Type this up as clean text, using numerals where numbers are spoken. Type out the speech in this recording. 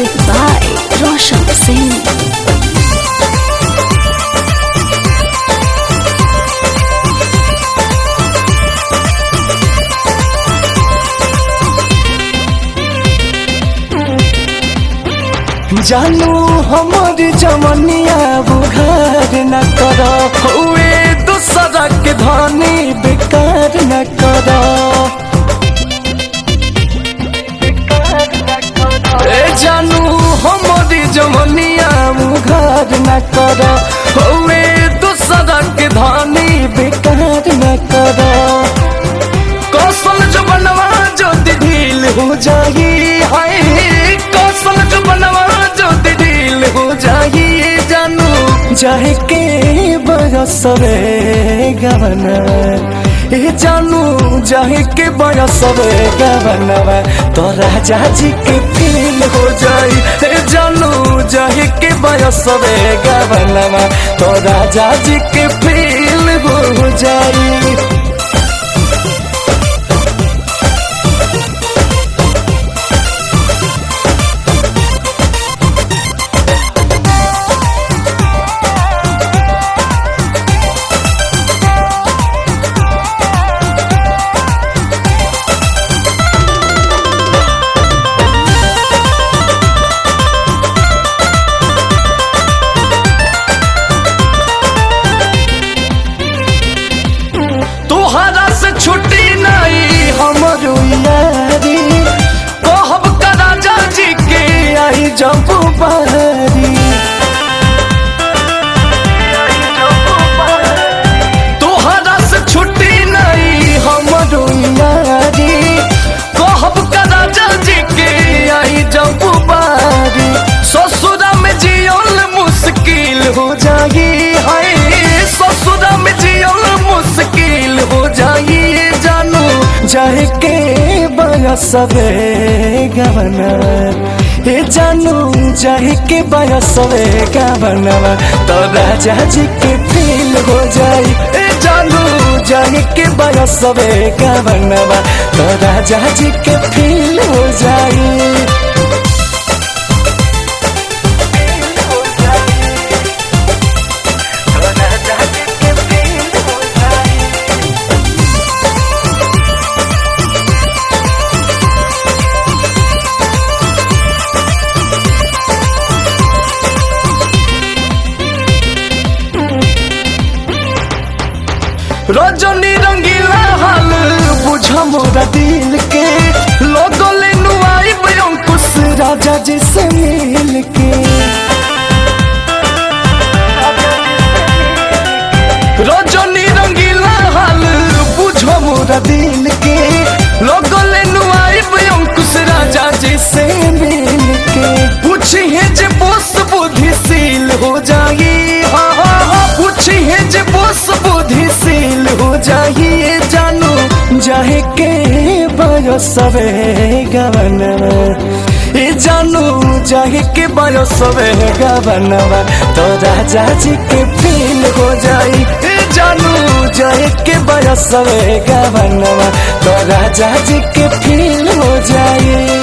Music by Roshan Singh. जानू हमारी जमनिया बुघार न करो हुए दूसरा के धनी बेकार न करो। जानू हमारी जमनिया बुघार न करो हुए दूसरा के धनी बेकार न करो। कौशल जो बनवा जो ढील हो जाही हाय कौशल जो बनवा जो दिल हो जाही जानू चाहे के बरसवे गवना ए जानू चाहे के बरसवे गवनवा तो राजा जी के फील हो जाई ए जानू चाहे के बरसवे गवनवा तो राजा जी के फील हो जाई। छुट्टी नहीं हमरो यारी कहब का राजा जी के आई जब बारी तोहरा से छुट्टी नहीं हमरो यारी कहब का राजा जी के आई जब बारी। ससुरा में जियल मुश्किल हो जाई हाय ससुरा में जियल मुश्किल हो जाई चाहे के बरसवे गवना हे जानू चाहे के बरसवे गवनवा तो राजा जी के फील हो जाई ए जानू चाहे के बरसवे गवनवा तो राजा जी के फील हो जाई। रजनी रंगीला हाल बुझा मोरा दिल के लोगो ले नुआई अंकुश राजा जी से मिल के। रजनी रंगीला हाल बुझा मोरा दिल के लोगो ले नुआई अंकुश राजा जी से मिल के। पूछी है जे बोस बुद्धिशील हो जाई हाँ हाँ हाँ पूछी है जे बोस बुद्धिशील हो जाइए जानू चाहे के बरसवे गवनवा ए जानू चाहे के बरसवे गवनवा तो राजा जी के फील हो जाई ए जानू चाहे के बरसवे गवनवा तो राजा जी के फील हो जाई।